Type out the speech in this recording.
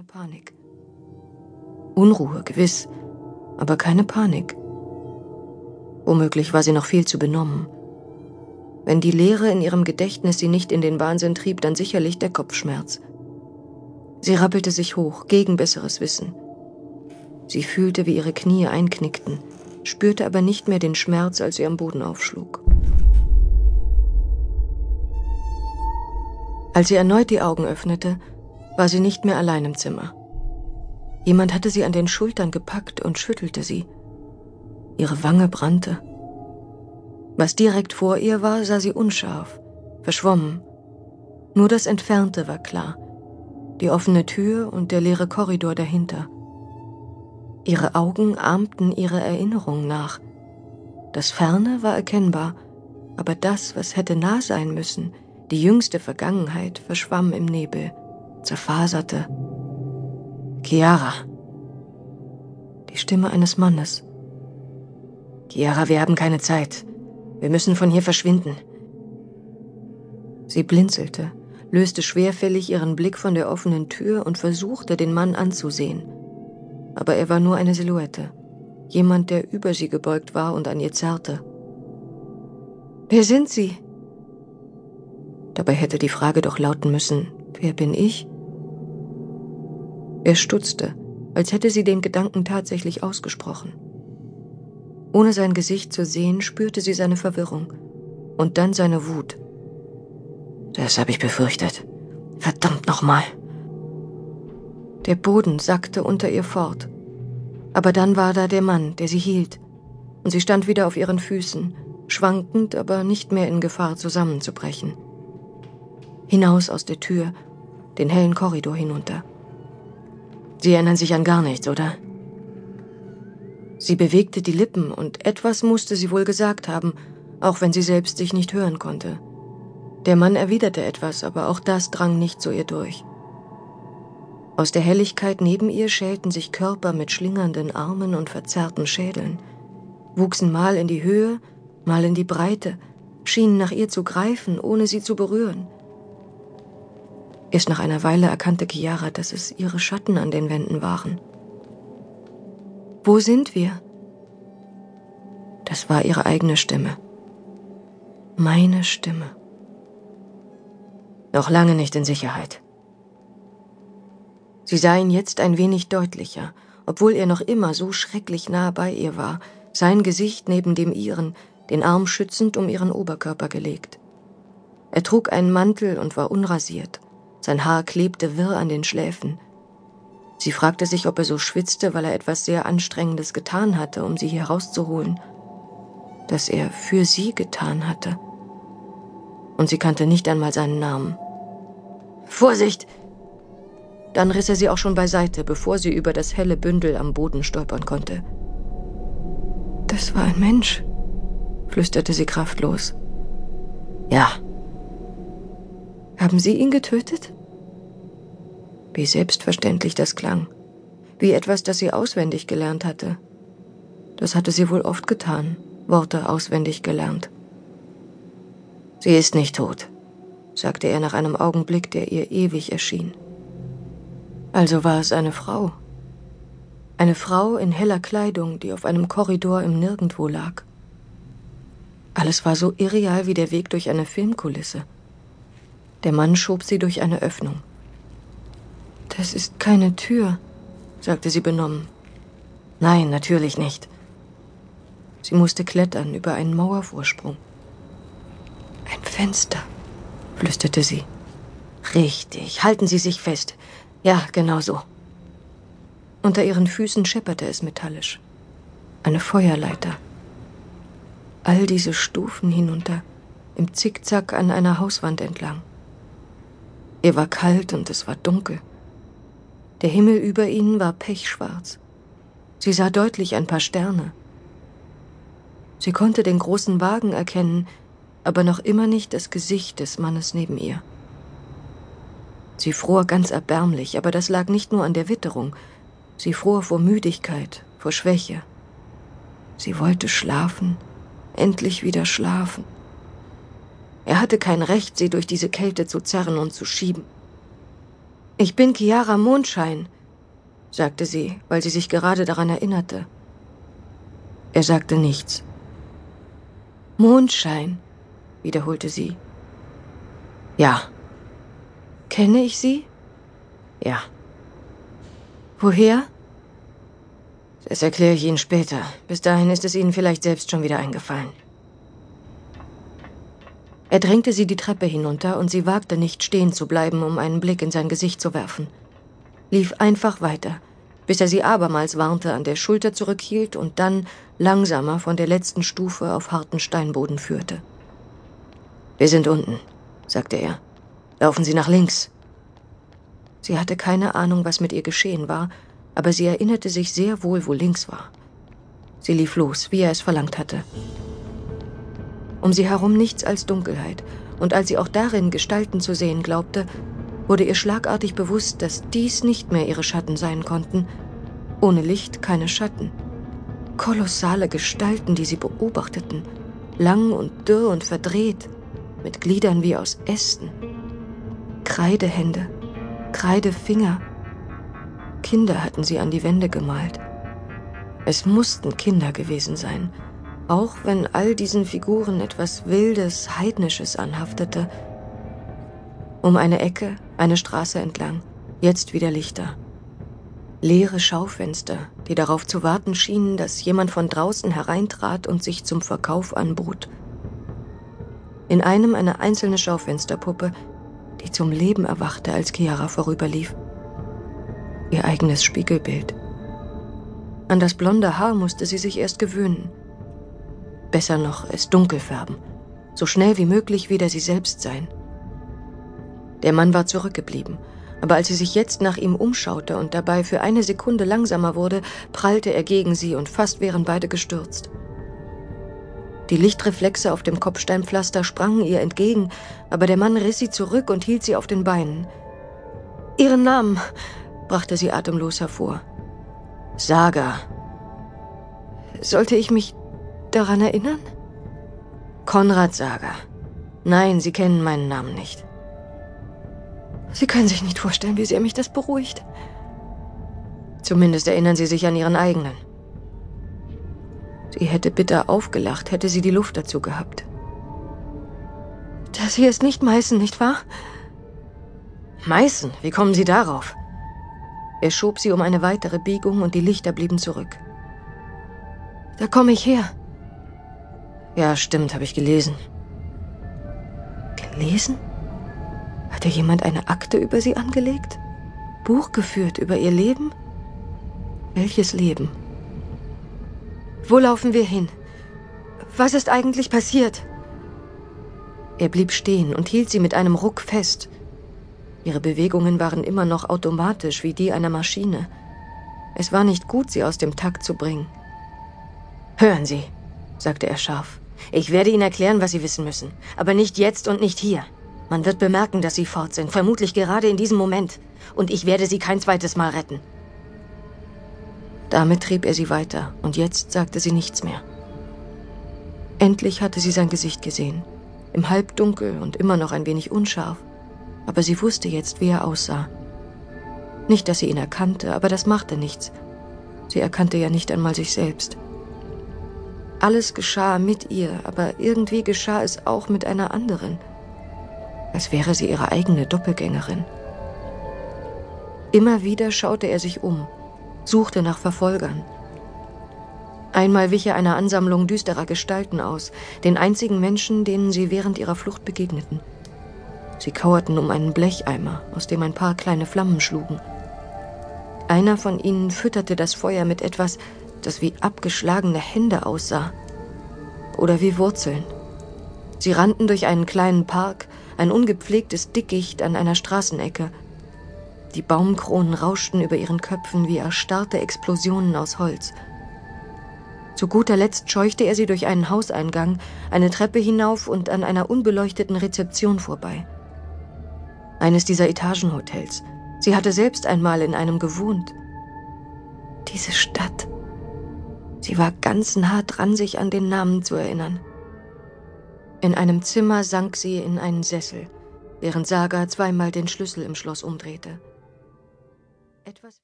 Panik. Unruhe, gewiss, aber keine Panik. Womöglich war sie noch viel zu benommen. Wenn die Leere in ihrem Gedächtnis sie nicht in den Wahnsinn trieb, dann sicherlich der Kopfschmerz. Sie rappelte sich hoch, gegen besseres Wissen. Sie fühlte, wie ihre Knie einknickten, spürte aber nicht mehr den Schmerz, als sie am Boden aufschlug. Als sie erneut die Augen öffnete, war sie nicht mehr allein im Zimmer. Jemand hatte sie an den Schultern gepackt und schüttelte sie. Ihre Wange brannte. Was direkt vor ihr war, sah sie unscharf, verschwommen. Nur das Entfernte war klar, die offene Tür und der leere Korridor dahinter. Ihre Augen ahmten ihre Erinnerung nach. Das Ferne war erkennbar, aber das, was hätte nah sein müssen, die jüngste Vergangenheit, verschwamm im Nebel, zerfaserte. Chiara. Die Stimme eines Mannes. Chiara, wir haben keine Zeit. Wir müssen von hier verschwinden. Sie blinzelte, löste schwerfällig ihren Blick von der offenen Tür und versuchte, den Mann anzusehen. Aber er war nur eine Silhouette. Jemand, der über sie gebeugt war und an ihr zerrte. »Wer sind Sie?« Dabei hätte die Frage doch lauten müssen, »Wer bin ich?« Er stutzte, als hätte sie den Gedanken tatsächlich ausgesprochen. Ohne sein Gesicht zu sehen, spürte sie seine Verwirrung und dann seine Wut. »Das habe ich befürchtet. Verdammt nochmal!« Der Boden sackte unter ihr fort. Aber dann war da der Mann, der sie hielt, und sie stand wieder auf ihren Füßen, schwankend, aber nicht mehr in Gefahr, zusammenzubrechen. Hinaus aus der Tür, den hellen Korridor hinunter. »Sie erinnern sich an gar nichts, oder?« Sie bewegte die Lippen, und etwas musste sie wohl gesagt haben, auch wenn sie selbst sich nicht hören konnte. Der Mann erwiderte etwas, aber auch das drang nicht zu ihr durch. Aus der Helligkeit neben ihr schälten sich Körper mit schlingernden Armen und verzerrten Schädeln, wuchsen mal in die Höhe, mal in die Breite, schienen nach ihr zu greifen, ohne sie zu berühren. Erst nach einer Weile erkannte Chiara, dass es ihre Schatten an den Wänden waren. »Wo sind wir?« Das war ihre eigene Stimme. Meine Stimme. »Noch lange nicht in Sicherheit.« Sie sah ihn jetzt ein wenig deutlicher, obwohl er noch immer so schrecklich nah bei ihr war, sein Gesicht neben dem ihren, den Arm schützend um ihren Oberkörper gelegt. Er trug einen Mantel und war unrasiert. Sein Haar klebte wirr an den Schläfen. Sie fragte sich, ob er so schwitzte, weil er etwas sehr Anstrengendes getan hatte, um sie hier rauszuholen. Das er für sie getan hatte. Und sie kannte nicht einmal seinen Namen. »Vorsicht!« Dann riss er sie auch schon beiseite, bevor sie über das helle Bündel am Boden stolpern konnte. »Das war ein Mensch«, flüsterte sie kraftlos. »Ja.« »Haben Sie ihn getötet?« Wie selbstverständlich das klang. Wie etwas, das sie auswendig gelernt hatte. Das hatte sie wohl oft getan, Worte auswendig gelernt. »Sie ist nicht tot«, sagte er nach einem Augenblick, der ihr ewig erschien. Also war es eine Frau. Eine Frau in heller Kleidung, die auf einem Korridor im Nirgendwo lag. Alles war so irreal wie der Weg durch eine Filmkulisse. Der Mann schob sie durch eine Öffnung. »Das ist keine Tür«, sagte sie benommen. »Nein, natürlich nicht.« Sie musste klettern über einen Mauervorsprung. »Ein Fenster«, flüsterte sie. »Richtig, halten Sie sich fest. Ja, genau so.« Unter ihren Füßen schepperte es metallisch. Eine Feuerleiter. All diese Stufen hinunter, im Zickzack an einer Hauswand entlang. Ihr war kalt und es war dunkel. Der Himmel über ihnen war pechschwarz. Sie sah deutlich ein paar Sterne. Sie konnte den großen Wagen erkennen, aber noch immer nicht das Gesicht des Mannes neben ihr. Sie fror ganz erbärmlich, aber das lag nicht nur an der Witterung. Sie fror vor Müdigkeit, vor Schwäche. Sie wollte schlafen, endlich wieder schlafen. Er hatte kein Recht, sie durch diese Kälte zu zerren und zu schieben. »Ich bin Chiara Mondschein«, sagte sie, weil sie sich gerade daran erinnerte. Er sagte nichts. Mondschein, wiederholte sie. Ja. Kenne ich Sie? Ja. Woher? Das erkläre ich Ihnen später. Bis dahin ist es Ihnen vielleicht selbst schon wieder eingefallen. Er drängte sie die Treppe hinunter und sie wagte nicht, stehen zu bleiben, um einen Blick in sein Gesicht zu werfen. Lief einfach weiter, bis er sie abermals warnte, an der Schulter zurückhielt und dann langsamer von der letzten Stufe auf harten Steinboden führte. Wir sind unten, sagte er. Laufen Sie nach links. Sie hatte keine Ahnung, was mit ihr geschehen war, aber sie erinnerte sich sehr wohl, wo links war. Sie lief los, wie er es verlangt hatte. Um sie herum nichts als Dunkelheit, und als sie auch darin Gestalten zu sehen glaubte, wurde ihr schlagartig bewusst, dass dies nicht mehr ihre Schatten sein konnten. Ohne Licht keine Schatten. Kolossale Gestalten, die sie beobachteten, lang und dürr und verdreht, mit Gliedern wie aus Ästen. Kreidehände, Kreidefinger. Kinder hatten sie an die Wände gemalt. Es mussten Kinder gewesen sein, auch wenn all diesen Figuren etwas Wildes, Heidnisches anhaftete. Um eine Ecke, eine Straße entlang, jetzt wieder Lichter. Leere Schaufenster, die darauf zu warten schienen, dass jemand von draußen hereintrat und sich zum Verkauf anbot. In einem eine einzelne Schaufensterpuppe, die zum Leben erwachte, als Chiara vorüberlief. Ihr eigenes Spiegelbild. An das blonde Haar musste sie sich erst gewöhnen. Besser noch, es dunkel färben, so schnell wie möglich wieder sie selbst sein. Der Mann war zurückgeblieben, aber als sie sich jetzt nach ihm umschaute und dabei für eine Sekunde langsamer wurde, prallte er gegen sie und fast wären beide gestürzt. Die Lichtreflexe auf dem Kopfsteinpflaster sprangen ihr entgegen, aber der Mann riss sie zurück und hielt sie auf den Beinen. »Ihren Namen«, brachte sie atemlos hervor. »Saga.« »Sollte ich mich daran erinnern?« »Konrad Saga. Nein, Sie kennen meinen Namen nicht.« »Sie können sich nicht vorstellen, wie sehr mich das beruhigt.« »Zumindest erinnern Sie sich an Ihren eigenen.« Sie hätte bitter aufgelacht, hätte sie die Luft dazu gehabt. »Das hier ist nicht Meißen, nicht wahr?« »Meißen? Wie kommen Sie darauf?« Er schob sie um eine weitere Biegung und die Lichter blieben zurück. »Da komme ich her.« »Ja, stimmt, habe ich gelesen.« »Gelesen? Hatte jemand eine Akte über sie angelegt? Buch geführt über ihr Leben? Welches Leben? Wo laufen wir hin? Was ist eigentlich passiert?« Er blieb stehen und hielt sie mit einem Ruck fest. Ihre Bewegungen waren immer noch automatisch wie die einer Maschine. Es war nicht gut, sie aus dem Takt zu bringen. »Hören Sie«, sagte er scharf. »Ich werde Ihnen erklären, was Sie wissen müssen. Aber nicht jetzt und nicht hier. Man wird bemerken, dass Sie fort sind, vermutlich gerade in diesem Moment. Und ich werde Sie kein zweites Mal retten.« Damit trieb er sie weiter, und jetzt sagte sie nichts mehr. Endlich hatte sie sein Gesicht gesehen, im Halbdunkel und immer noch ein wenig unscharf, aber sie wusste jetzt, wie er aussah. Nicht, dass sie ihn erkannte, aber das machte nichts. Sie erkannte ja nicht einmal sich selbst. Alles geschah mit ihr, aber irgendwie geschah es auch mit einer anderen, als wäre sie ihre eigene Doppelgängerin. Immer wieder schaute er sich um, suchte nach Verfolgern. Einmal wich er einer Ansammlung düsterer Gestalten aus, den einzigen Menschen, denen sie während ihrer Flucht begegneten. Sie kauerten um einen Blecheimer, aus dem ein paar kleine Flammen schlugen. Einer von ihnen fütterte das Feuer mit etwas, das wie abgeschlagene Hände aussah. Oder wie Wurzeln. Sie rannten durch einen kleinen Park, ein ungepflegtes Dickicht an einer Straßenecke. Die Baumkronen rauschten über ihren Köpfen wie erstarrte Explosionen aus Holz. Zu guter Letzt scheuchte er sie durch einen Hauseingang, eine Treppe hinauf und an einer unbeleuchteten Rezeption vorbei. Eines dieser Etagenhotels. Sie hatte selbst einmal in einem gewohnt. Diese Stadt. Sie war ganz nah dran, sich an den Namen zu erinnern. In einem Zimmer sank sie in einen Sessel, während Saga zweimal den Schlüssel im Schloss umdrehte. Etwas